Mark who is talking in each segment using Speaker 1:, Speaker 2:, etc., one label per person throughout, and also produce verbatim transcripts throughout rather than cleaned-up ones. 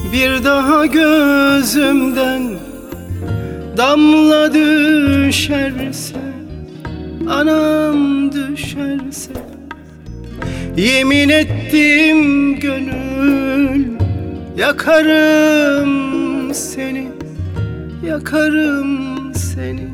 Speaker 1: Bir daha gözümden damla düşerse, anam düşerse, yemin ettim gönül, yakarım seni, yakarım seni.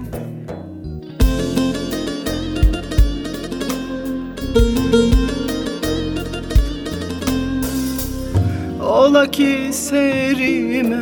Speaker 1: Ola ki serime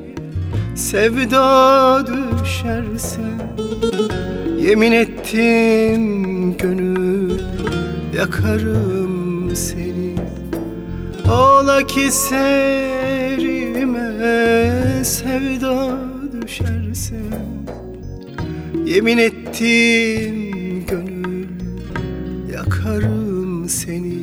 Speaker 1: sevda düşerse, yemin ettim gönül, yakarım seni. Ola ki serime sevda düşerse, yemin ettim gönül, yakarım seni.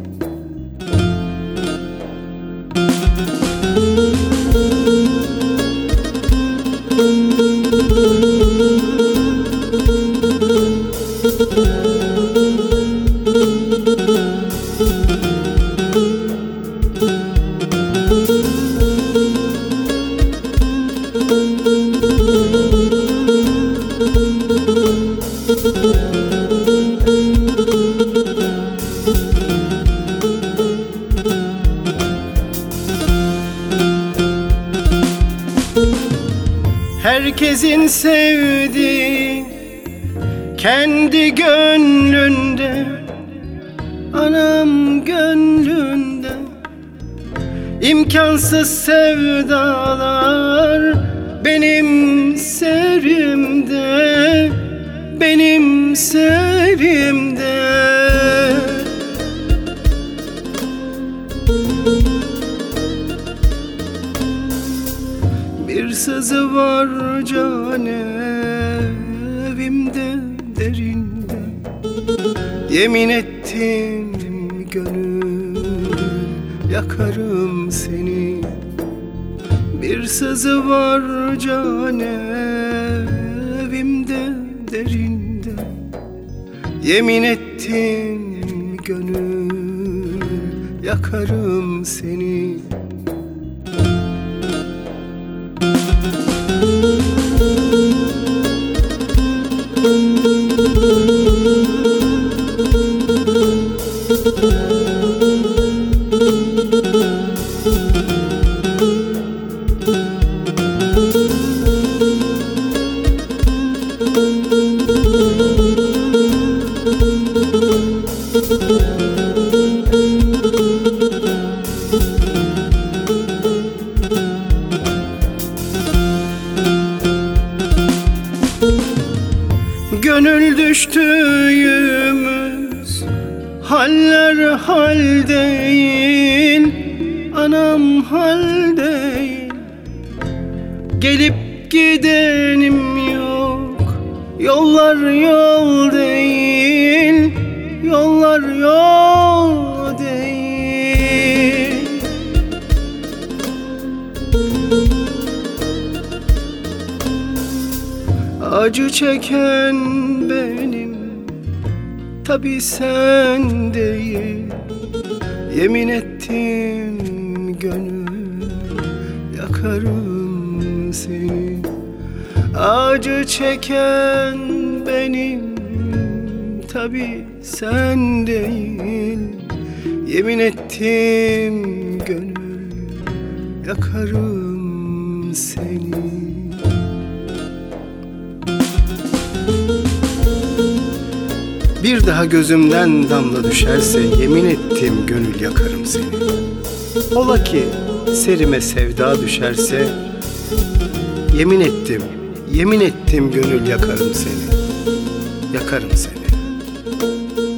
Speaker 1: Herkesin sevdiği kendi gönlünde, anam gönlünde. İmkansız sevdalar benim serimde, benim serimde. Bir sızı var can evimde derinde, yemin ettim gönül, yakarım seni. Bir sızı var can evimde derinde, yemin ettim gönül, yakarım seni. Gönül düştüğümüz haller hal değil, anam hal değil. Gelip gidenim yok, yollar yol değil, yollar yol değil. Acı çeken benim, tabi sen değil. Yemin ettim gönül, yakarım seni. Acı çeken benim, tabi sen değil. Yemin ettim gönül, yakarım seni. Bir daha gözümden damla düşerse, yemin ettim gönül, yakarım seni. Ola ki serime sevda düşerse, yemin ettim, yemin ettim gönül, yakarım seni, yakarım seni.